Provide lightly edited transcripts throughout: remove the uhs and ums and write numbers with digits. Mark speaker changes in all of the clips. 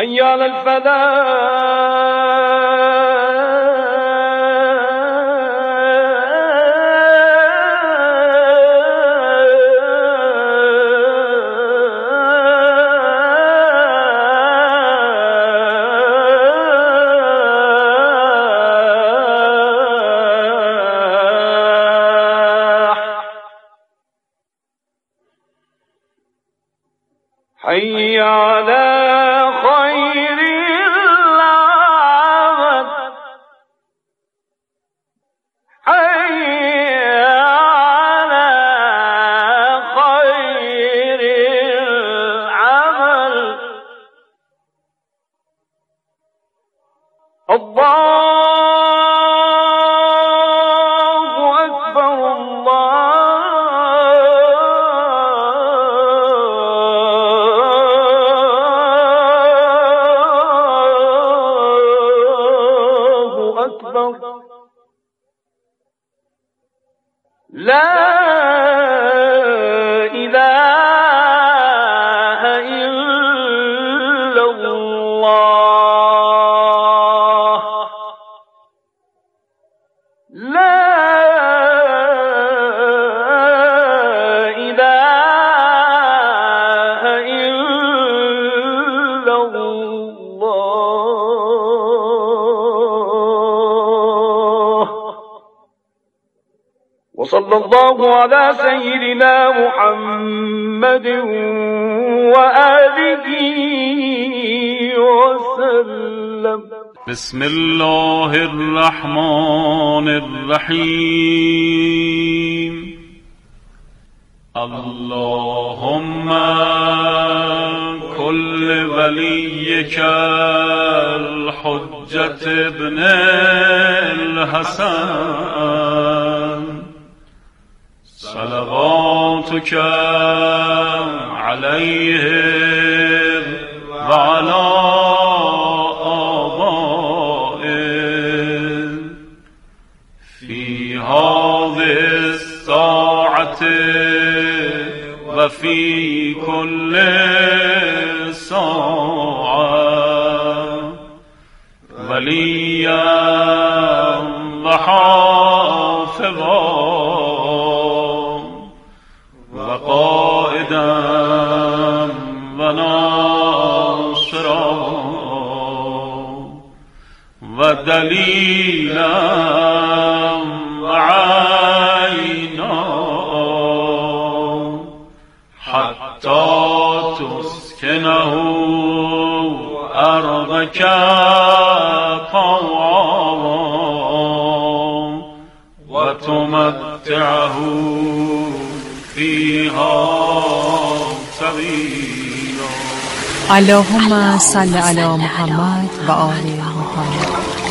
Speaker 1: حي على حي على خير العمل حي على خير العمل الله أكبر لا إله إلا الله لا إله إلا الله. وصلى الله على سيدنا محمد وآله وسلم.
Speaker 2: بسم الله الرحمن الرحيم. اللهم كل وليك الحجة ابن الحسن صلواتك عليه وعلى آبائه في هذه الساعة وفي كل ساعة وليا وحافظا وقائدا وناصرا ودليلا وعينا حتى تسكنه أرضك طوعا وتمتعه فيها سبيلا.
Speaker 3: اللهم صل على محمد و آل محمد.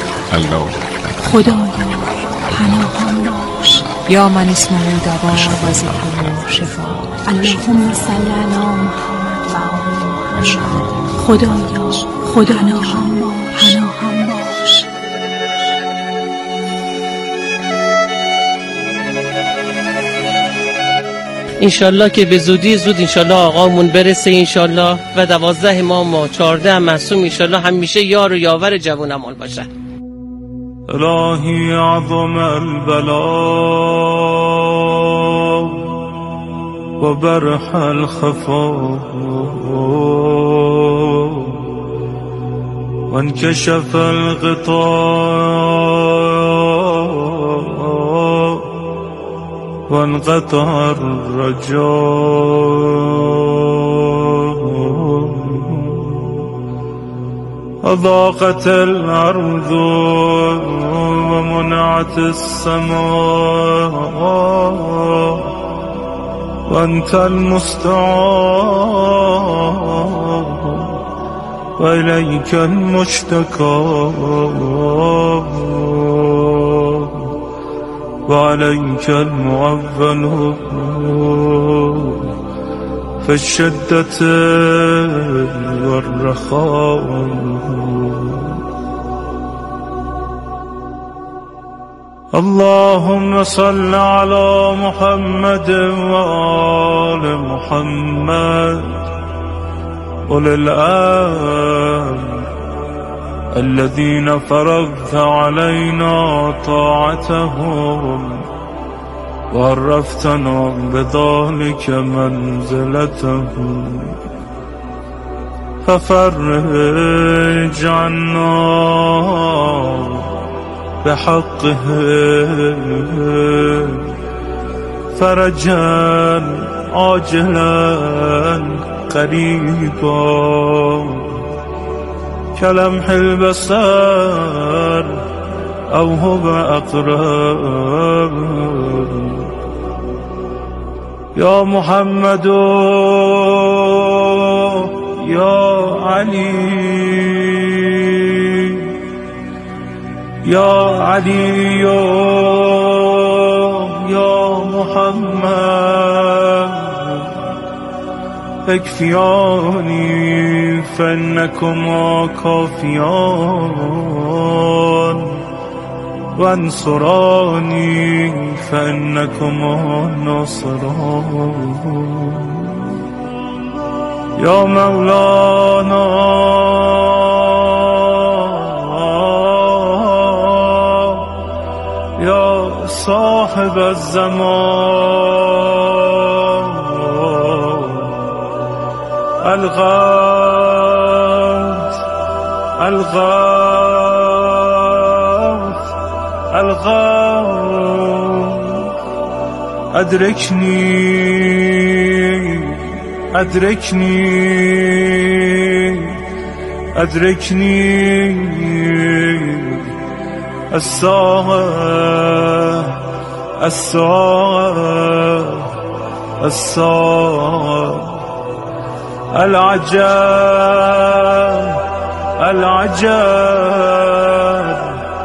Speaker 3: خدایا پناهم باش یا من اسمه دوا و ذکره شفا. اللهم صل علی محمد و آل محمد. خدایا پناهم باش.
Speaker 4: انشالله که به زودی زود انشالله آقامون برسه انشالله و 12 امام و 14 معصوم انشالله همیشه یار و یاور جوانمال باشه.
Speaker 5: الهی عظم البلا و برح الخفا و انکشف الغطاء وانقطع الرجاء وضاقت الأرض ومنعت السماء وأنت المستعان وإليك المشتكى وعليك المعول في الشدة والرخاء. اللهم صل على محمد وآل محمد أولي الأمر الذين فرضت علينا طاعتهم وعرفتنا بذلك منزلتهم ففرج عنا بحقهم فرجا عاجلا قريبا كلمح البصر أو هو أقرب يا محمد يا علي يا علي يا محمد اكفياني فإنكما كافيان وانصراني فإنكما ناصران يا مولانا يا صاحب الزمان الغوث الغوث الغوث أدركني أدركني أدركني الساعة الساعة الساعة العجاب العجاب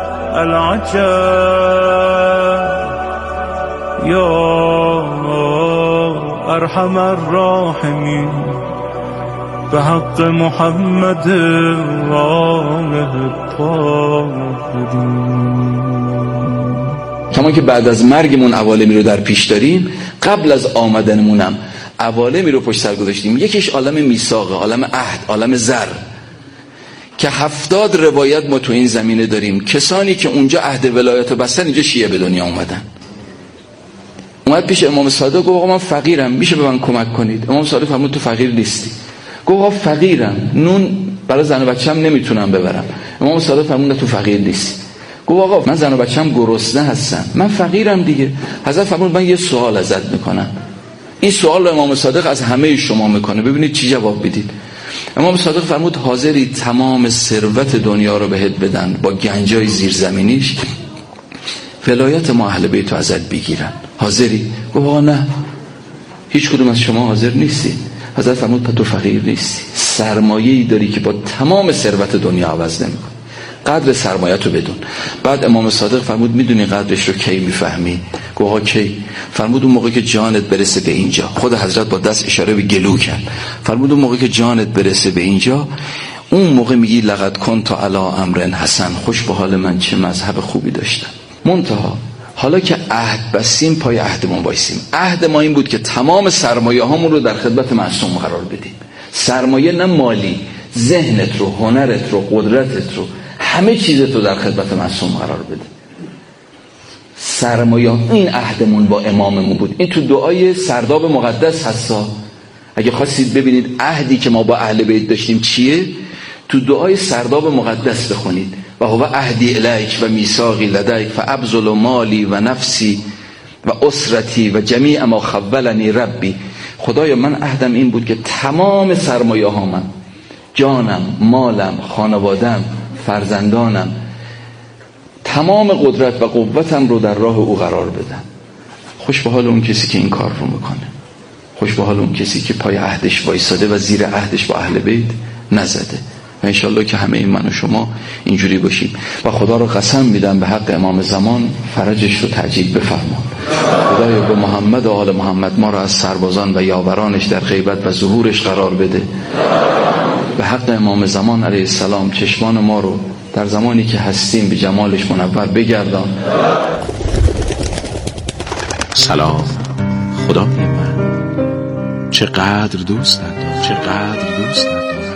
Speaker 5: العجاب يا أرحم الراحمين بحق محمد وآله الطاهرين.
Speaker 6: کما که بعد از مرگمون عوالمی رو در پیش داریم، قبل از آمدنمونم عوالمی رو پشت سر گذاشتیم. یکیش عالم میثاق، عالم عهد، عالم زر که 70 روایت ما تو این زمینه داریم. کسانی که اونجا عهد ولایت رو بستن اینجا شیعه به دنیا اومدن. اومد پیش امام صادق گفت آقا من فقیرم، میشه به من کمک کنید؟ امام صادق فرمود تو فقیر نیستی. گفت آقا فقیرم، نون برای زن و بچه‌م نمیتونم ببرم. امام صادق فرمود تو فقیر نیستی. گفت آقا من زن و بچه‌م گرسنه هستم، من فقیرم دیگه. حضرت فرمود من یه سوال ازت میکنم. این سوال رو امام صادق از همه شما میکنه، ببینید چی جواب بدید. امام صادق فرمود حاضری تمام ثروت دنیا رو بهت بدن با گنجای زیرزمینیش، ولایت ما اهل بیت رو ازت بگیرن؟ حاضری؟ گفت آقا نه، هیچ کدوم از شما حاضر نیستید. حضرت فرمود تو فقیر نیستی، سرمایه‌ای داری که با تمام ثروت دنیا عوض نمی‌کنه. قدر سرمایه‌ت رو بدون. بعد امام صادق فرمود میدونی قدرش رو کی میفهمی؟ گفت آقا کی؟ فرمود اون موقع که جانت برسه به اینجا. خود حضرت با دست اشاره به گلو کرد. فرمود اون موقع که جانت برسه به اینجا، اون موقع میگی لقد کنت علی امر حسن، خوش به حال من چه مذهب خوبی داشتم. منتها حالا که عهد بستیم پای عهدمون وایسیم. عهد ما این بود که تمام سرمایه هامون رو در خدمت معصوم قرار بدیم. سرمایه نه مالی، ذهنت رو، هنرت رو، قدرتت رو، همه چیزت رو در خدمت معصوم قرار بده. سرمایه این عهدمون با اماممون بود. این تو دعای سرداب مقدس هستا. اگه خواستید ببینید عهدی که ما با اهل بیت داشتیم چیه، تو دعای سرداب مقدس بخونید. و هو عهدی الیک و میثاقی لدیک فابذل مالی و نفسی و اسرتی و جمیع ما خولنی ربی. خدایا من عهدم این بود که تمام سرمایه ها من، جانم، مالم، خانوادم، فرزندانم، تمام قدرت و قوتم رو در راه او قرار بدم. خوش به حال اون کسی که این کار رو میکنه. خوش به حال اون کسی که پای عهدش وایساده و زیر عهدش با اهل بیت نزده. و انشالله که همه این من و شما اینجوری باشیم. و خدا رو قسم میدم به حق امام زمان فرجش رو تعجیل بفرما. خدایا به محمد و آل محمد ما رو از سربازان و یاورانش در غیبت و ظهورش قرار بده. به حق امام زمان علیه السلام چشمان ما رو در زمانی که هستیم به جمالش منور بگردان.
Speaker 7: سلام خدای من، چقدر دوستت دارم، چقدر دوستت دارم.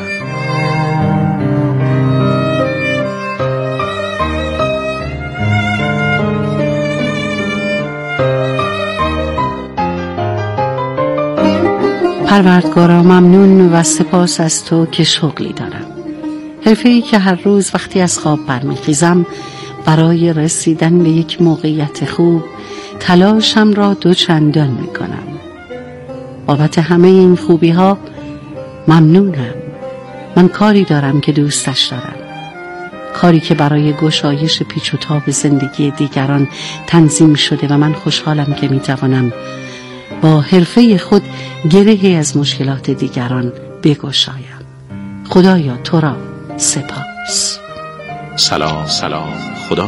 Speaker 7: پروردگارا ممنون و سپاس از تو که شغلی دارم، حرفه‌ای که هر روز وقتی از خواب برمیخیزم برای رسیدن به یک موقعیت خوب تلاشم را دوچندان میکنم. بابت همه این خوبی ها ممنونم. من کاری دارم که دوستش دارم، کاری که برای گشایش پیچ و تاب زندگی دیگران تنظیم شده و من خوشحالم که میتوانم با حرفه خود گرهی از مشکلات دیگران بگشایم. خدایا تو را سپاس.
Speaker 8: سلام خدای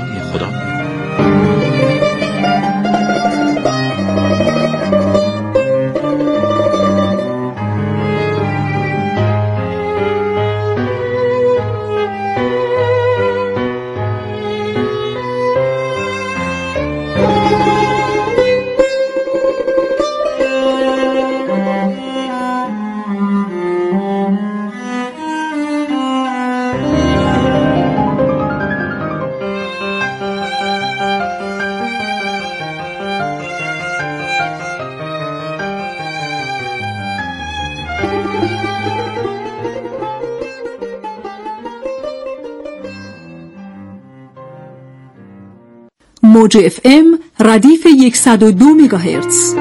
Speaker 9: موج FM ردیف 102 مگاهرتز.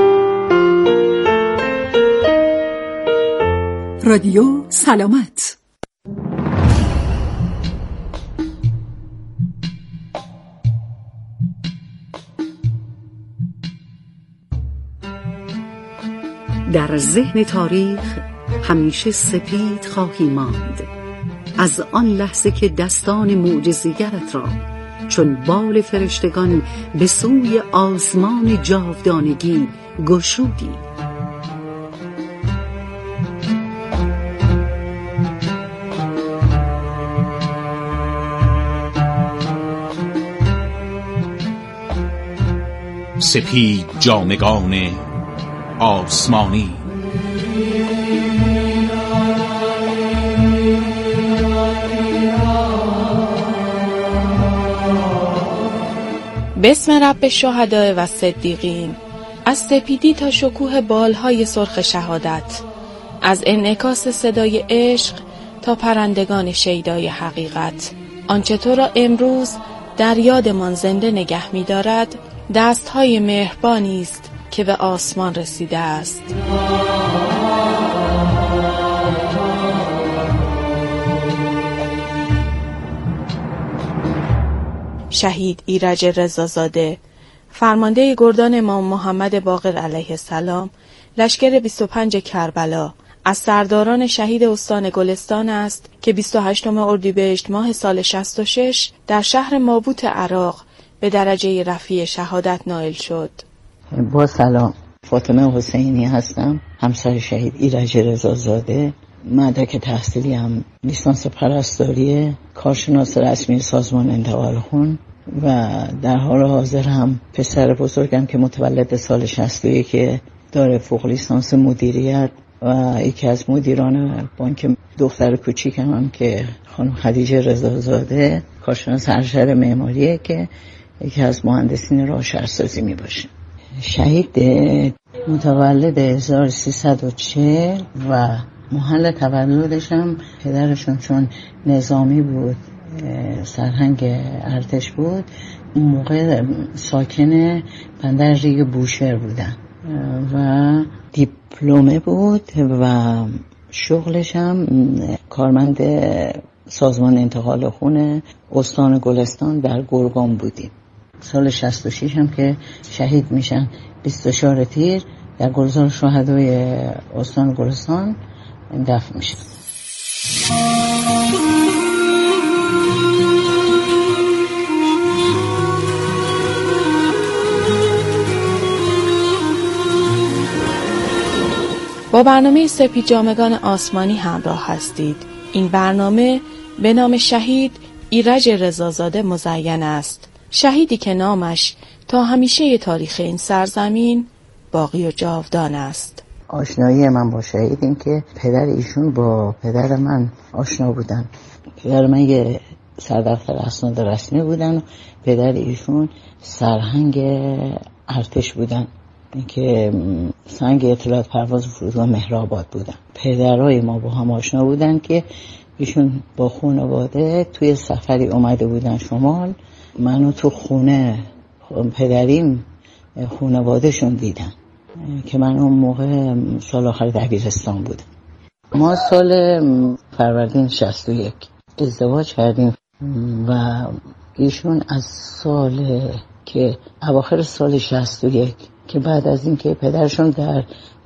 Speaker 9: رادیو سلامت.
Speaker 7: در ذهن تاریخ همیشه سپید خواهی ماند، از آن لحظه که دستان معجزه‌گرت را چون بال فرشتگان به سوی آسمان جاودانگی گشودی.
Speaker 8: سپید جامگان آسمانی،
Speaker 10: بسم رب الشهداء و صدیقین. از سپیدی تا شکوه بالهای سرخ شهادت، از انعکاس صدای عشق تا پرندگان شیدای حقیقت، آنچه تو را امروز در یادمان زنده نگه می دارد دستهای مهربانی است که به آسمان رسیده است. شهید ایرج رضازاده، فرمانده گردان امام محمد باقر علیه السلام، لشکر 25 کربلا، از سرداران شهید استان گلستان است که 28 اردیبهشت ماه سال 66 در شهر مابوت عراق به درجه رفیع شهادت نائل شد.
Speaker 11: با سلام، فاطمه حسینی هستم، همسر شهید ایرج رضازاده. مدرک تحصیلی هم لیسانس پرستاری، کارشناس رسمی سازمان انتقال خون و در حال حاضر هم پسر بزرگم که متولد سال 61 که داره فوق لیسانس مدیریت و یکی از مدیران بانک، دختر کوچیکم هم که خانم خدیجه رضازاده کارشناس ارشد معماریه که یکی از مهندسین راه شهرسازی می باشه. شهید متولد 1340 و محل تولدش هم پدرشون چون نظامی بود، سرهنگ ارتش بود، اون موقع ساکن بندر ریگ بوشهر بودن و دیپلمه بود و شغلش هم کارمند سازمان انتقال خون استان گلستان در گرگان بودیم. سال 66 هم که شهید میشن 24 تیر در گلزار شهدای استان گلستان دفن میشن.
Speaker 10: با برنامه سپید جامگان آسمانی همراه هستید. این برنامه به نام شهید ایرج رضازاده مزین است. شهیدی که نامش تا همیشه تاریخ این سرزمین باقی و جاودان است.
Speaker 11: آشنایی من با شهید این که پدر ایشون با پدر من آشنا بودن. پدر من یه سردفتر اسناد رسمی بودن و پدر ایشون سرهنگ ارتش بودن. که سنگ اطلاعات پرواز فرودگاه مهرآباد بودن. پدرای ما با هم آشنا بودن که ایشون با خانواده توی سفری اومده بودن شمال. منو تو خونه پدریم خانوادهشون دیدن که من اون موقع سال آخر دبیرستان بودم. ما سال فروردین 61 ازدواج کردیم و ایشون از سال که اواخر سال 61 که بعد از این که پدرشون در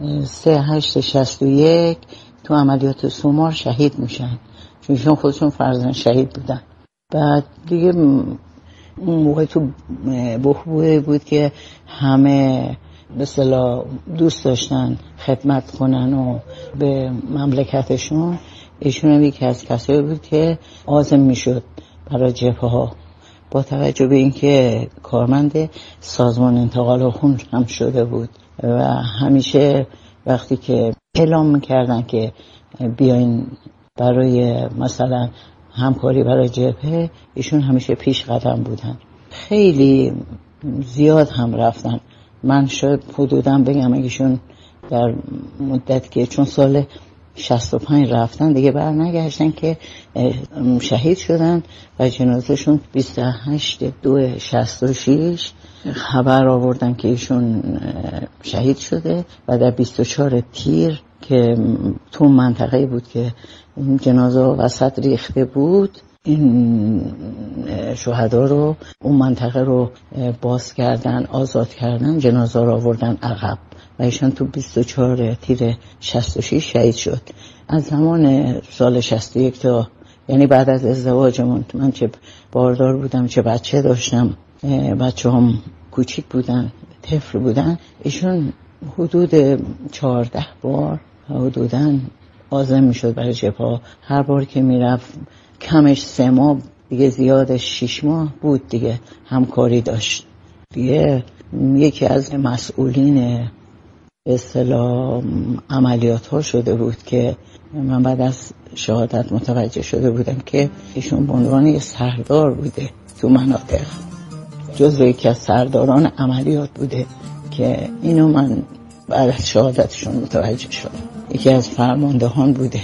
Speaker 11: 3/8/61 تو عملیات سومار شهید میشن، چون ایشون خودشون فرزند شهید بودن. بعد دیگه اون موقع تو بحبوحی بود که همه به اصطلاح دوست داشتن خدمت کنن و به مملکتشون. ایشون هم یکی از کسایی بود که عازم میشد برای جبهه ها، با توجه به اینکه کارمند سازمان انتقال خون هم شده بود و همیشه وقتی که اعلام میکردن که بیاین برای مثلا همکاری برای جبهه، ایشون همیشه پیش قدم بودن. خیلی زیاد هم رفتن. من شاید حدوداً بگم ایشون در مدت که چون سال 65 رفتن دیگه برنگشتن که شهید شدن و جنازهشون 28/2/66 خبر آوردن که ایشون شهید شده و در 24 تیر که تو منطقه بود که این جنازه وسط ریخته بود، این شهدا رو اون منطقه رو باز کردن، آزاد کردن، جنازه رو آوردن عقب و ایشان تو 24 تیر 66 شهید شد. از زمان سال 61 تا یعنی بعد از ازدواجمون، من چه باردار بودم چه بچه داشتم، بچه هم کوچیک بودن، طفل بودن، ایشون حدود 14 بار حدوداً عازم میشد برای جبهه. هر بار که میرفت کمش 3 ماه دیگه، زیادش 6 ماه بود دیگه، همکاری داشت دیگه. یکی از مسئولین به اصطلاح عملیات ها شده بود که من بعد از شهادت متوجه شده بودم که ایشون به عنوان یه سردار بوده تو مناطق، جزو یکی از سرداران عملیات بوده که اینو من بعد از شهادتشون متوجه شدم. یکی از فرماندهان بوده.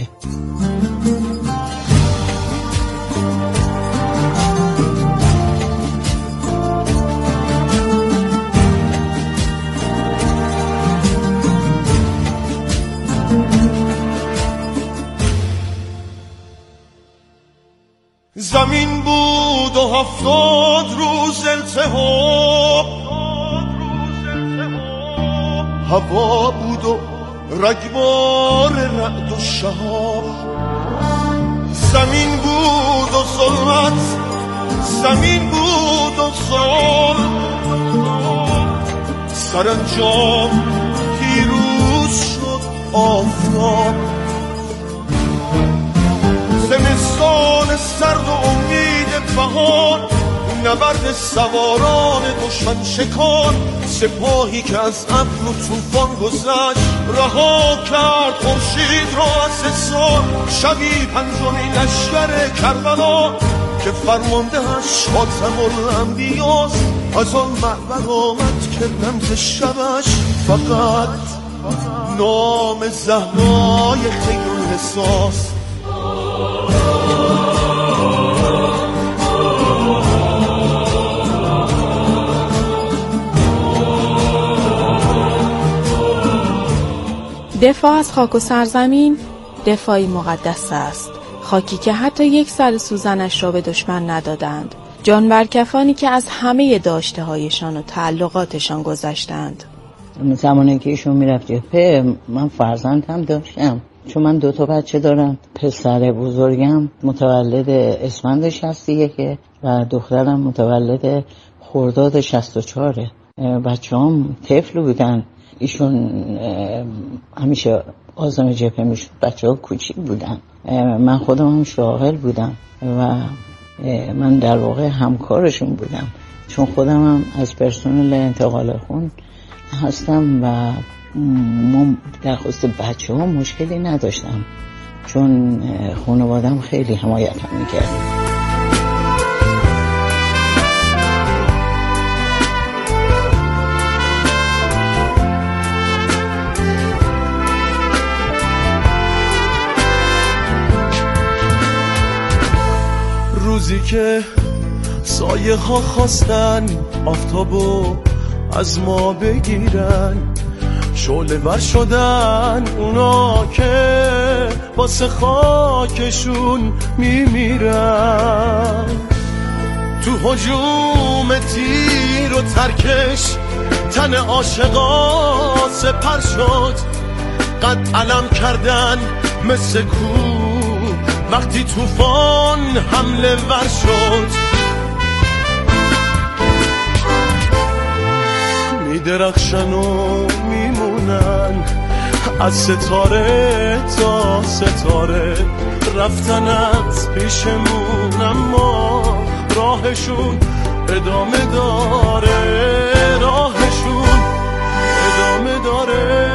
Speaker 12: زمین بود و 70 روز التهاب، هوا بود و رگبار رعد و شهاب. زمین بود و ظلمت، زمین بود و ظلم، سرانجام پیروز شد آفتاب. زمستان سرد و امید بهار، نبرد سواران دشمن شکار. سپاهی که از ابر و طوفان گذشت، رها کرد خورشید را از حصار. شبی پنجمین لشکر کربلا که فرمانده‌اش خاتم الانبیاست، از آن معبر آمد که رمز شبش فقط نام زهرای خیرالنساست.
Speaker 10: دفاع از خاک و سرزمین دفاعی مقدس است، خاکی که حتی یک سر سوزنش را به دشمن ندادند، جانورکفانی که از همه داشته هایشان و تعلقاتشان گذشتند.
Speaker 11: زمانی که ایشون میرفت جبهه من فرزند هم داشتم، چون من 2 تا بچه دارم. پسر بزرگم متولد اسفند 61 و دخترم متولد خرداد 64. بچه هم طفل بودن. ایشون همیشه عازم جبهه میشد، بچه ها کوچیک بودن. من خودم هم شاغل بودم و من در واقع همکارشون بودم، چون خودم هم از پرسنل انتقال خون هستم و ما در خصوص بچه ها مشکلی نداشتم، چون خانوادم خیلی حمایتم میکرد.
Speaker 12: که سایه ها خواستن آفتابو از ما بگیرن، شعله ور شدن اونا که واسه خاکشون میمیرن. تو هجوم تیر و ترکش تن عاشقا سپر شد، قد علم کردن مثل کو وقتی طوفان حمله ور شد. میدرخشن و میمونن از ستاره تا ستاره، رفتن از پیشمون اما راهشون ادامه داره، راهشون ادامه داره.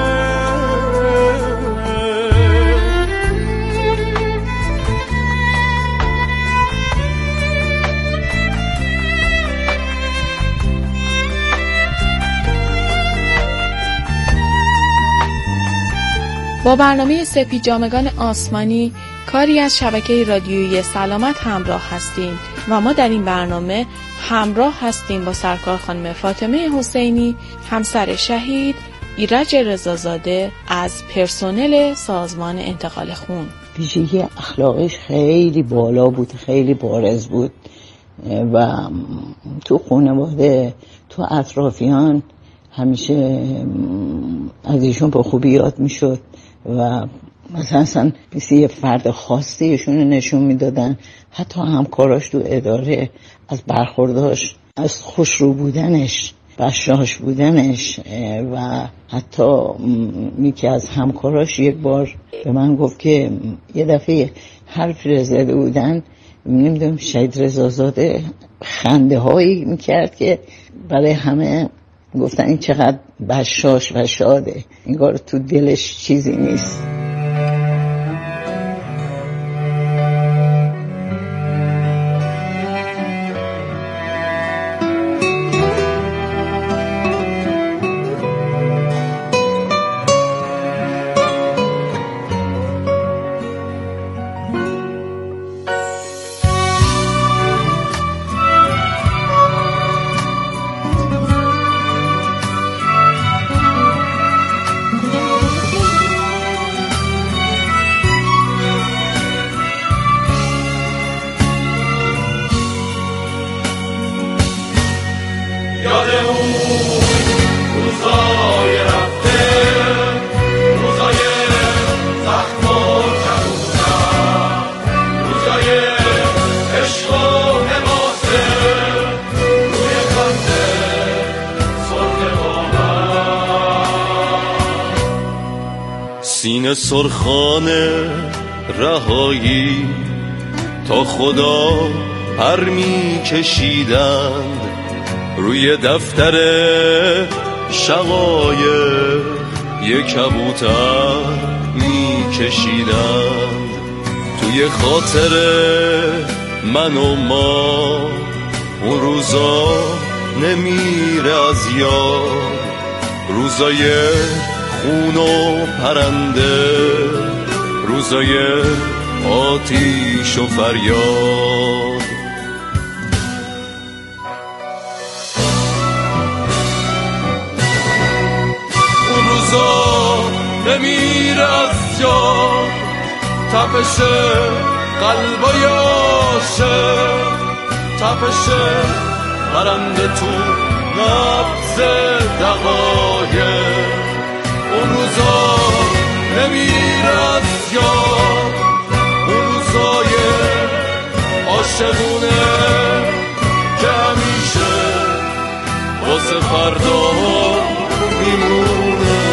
Speaker 10: با برنامه سپید جامگان آسمانی کاری از شبکه رادیویی سلامت همراه هستیم و ما در این برنامه همراه هستیم با سرکار خانم فاطمه حسینی، همسر شهید ایرج رضازاده از پرسنل سازمان انتقال خون.
Speaker 11: ویژگی اخلاقش خیلی بالا بود، خیلی بارز بود و تو خانواده، تو اطرافیان همیشه از ایشون با خوبی یاد میشد و مثلا یه فرد خاصی ایشون رو نشون میدادن. حتی همکاراش تو اداره از برخورداش، از خوشرو بودنش، بشاش بودنش و حتی یکی از همکاراش یک بار به من گفت که یه دفعه حرف زده بودن، نمیدونم شهید رضازاده خنده هایی میکرد که برای همه گفتن این چقدر بشاش و شاده، انگار تو دلش چیزی نیست.
Speaker 12: سینه سرخانه رهایی تا خدا پر می کشیدند، روی دفتر شقایق یک کبوتر می کشیدند. توی خاطر من و ما اون روزا نمیره از یاد، روزای خون و پرنده، روزای آتیش و فریاد. اون روزا نمیره از یاد، تپش قلبای عاشق، تپش پرنده تو نبض دقایق. اون روزا نمیره از یاد، اون روزای عاشقونه که همیشه واسه فردا میمونه.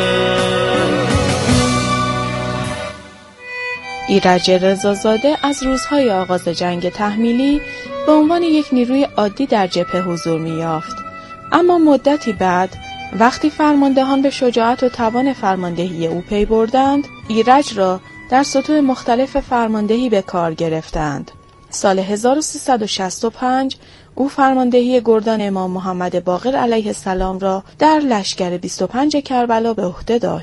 Speaker 10: ایرج رضازاده از روزهای آغاز جنگ تحمیلی به عنوان یک نیروی عادی در جبهه حضور می‌یافت، اما مدتی بعد وقتی فرماندهان به شجاعت و توان فرماندهی او پی بردند، ایرج را در سطوح مختلف فرماندهی به کار گرفتند. سال 1365 او فرماندهی گردان امام محمد باقر علیه السلام را در لشکر 25 کربلا به عهده داشت.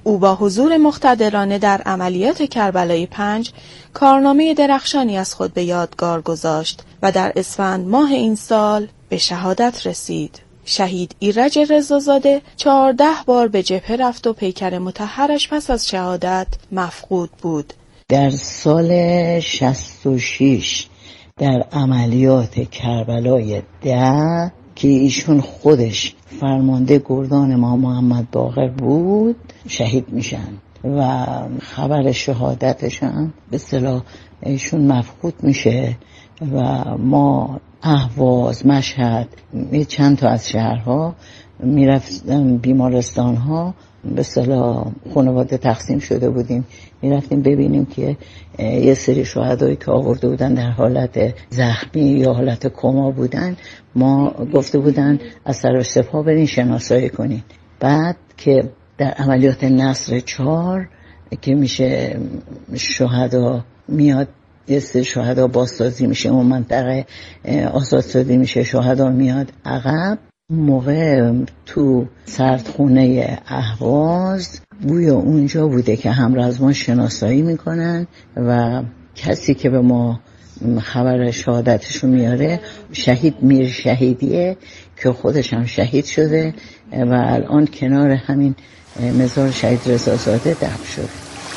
Speaker 10: او با حضور مقتدرانه در عملیات کربلای 5 کارنامه درخشانی از خود به یادگار گذاشت و در اسفند ماه این سال به شهادت رسید. شهید ایرج رضازاده 14 بار به جبهه رفت و پیکر مطهرش پس از شهادت مفقود بود.
Speaker 11: در سال 66 در عملیات کربلای 10 که ایشون خودش فرمانده گردان امام محمد باقر بود شهید میشن و خبر شهادتش هم به اصطلاح ایشون مفقود میشه و ما اهواز، مشهد، چند تا از شهرها میرفتیم، بیمارستان ها به اصطلاح خانواده تقسیم شده بودیم، میرفتیم ببینیم که یه سری شهدایی که آورده بودن در حالت زخمی یا حالت کما بودن، ما گفته بودن از سر سپاه برین شناسایی کنین. بعد که در عملیات نصر 4 که میشه شهدا میاد، یه سری شهدا بازسازی میشه، اون منطقه آزادسازی میشه، شهدا میاد عقب. موقع تو سردخونه اهواز بوی اونجا بوده که همرزمان شناسایی میکنن و کسی که به ما خبر شهادتشو میاره شهید میر شهیدیه که خودش هم شهید شده و الان کنار همین مزار شهید رضازاده دفن شده.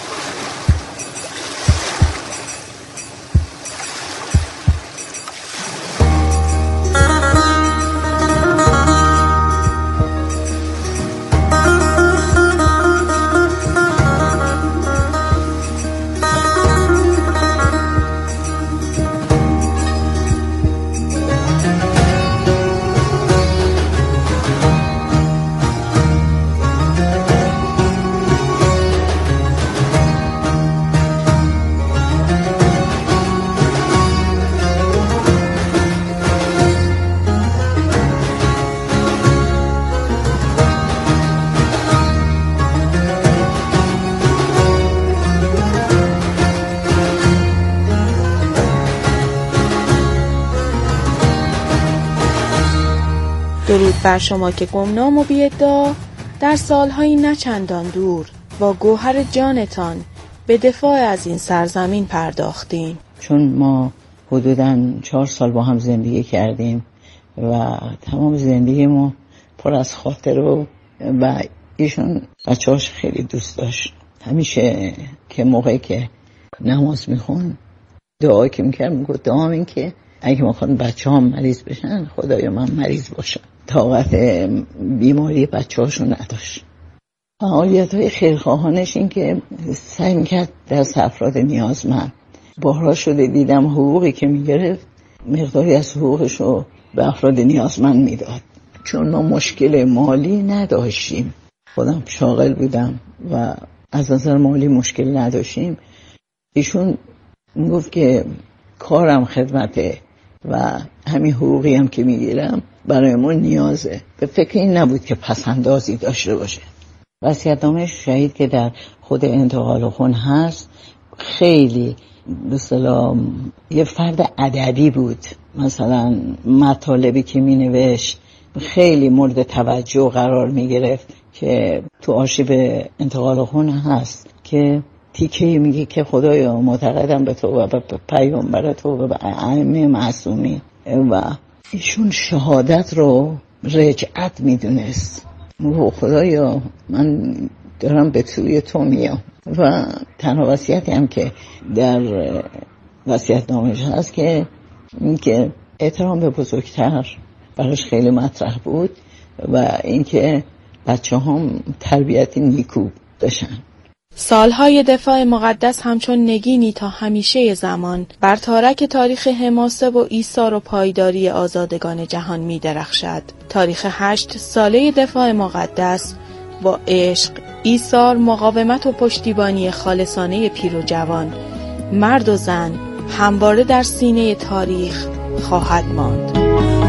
Speaker 10: درود بر شما که گمنام و بی‌ادعا در سالهای نچندان دور با گوهر جانتان به دفاع از این سرزمین پرداختیم.
Speaker 11: چون ما حدوداً 4 سال با هم زندگی کردیم و تمام زندگی ما پر از خاطر و ایشون بچه‌هاش خیلی دوست داشت. همیشه که موقعی که نماز میخون دعایی که میکرد میگفت دعام این که اگه میخوان بچه‌هام مریض بشن خدایا من مریض باشم. طاقت بیماری بچه‌هاشون نداشت. فعالیت‌های خیرخواهانش این که سعی میکرد دست افراد نیازمند. بارها شده دیدم حقوقی که میگرفت مقداری از حقوقش رو به افراد نیازمند میداد. چون ما مشکل مالی نداشتیم، خودم شاغل بودم و از نظر مالی مشکل نداشتیم، ایشون میگفت که کارم خدمته و همین حقوقی هم که میگیرم برای ما نیازه. به فکر این نبود که پسندازی داشته باشه. وصیت‌نامه شهید که در خود انتقال خون هست خیلی به اصطلاح یه فرد ادبی بود. مثلا مطالبی که مینوشت خیلی مورد توجه قرار میگرفت که تو آرشیو انتقال خون هست که تیکه میگه که خدایا معتقدم به تو و به پیامبر تو و به ائمه معصومین و ایشون شهادت رو رجعت میدونست. خدایا من دارم به توی تو میام. و تنها وصیتی هم که در وصیت‌نامه‌اش هست که اینکه احترام به بزرگتر براش خیلی مطرح بود و اینکه بچه‌هام تربیت نیکو بشن.
Speaker 10: سالهای دفاع مقدس همچون نگینی تا همیشه زمان بر تارک تاریخ حماسه و ایثار و پایداری آزادگان جهان می درخشد. تاریخ 8 ساله دفاع مقدس با عشق، ایثار، مقاومت و پشتیبانی خالصانه پیر و جوان، مرد و زن همواره در سینه تاریخ خواهد ماند.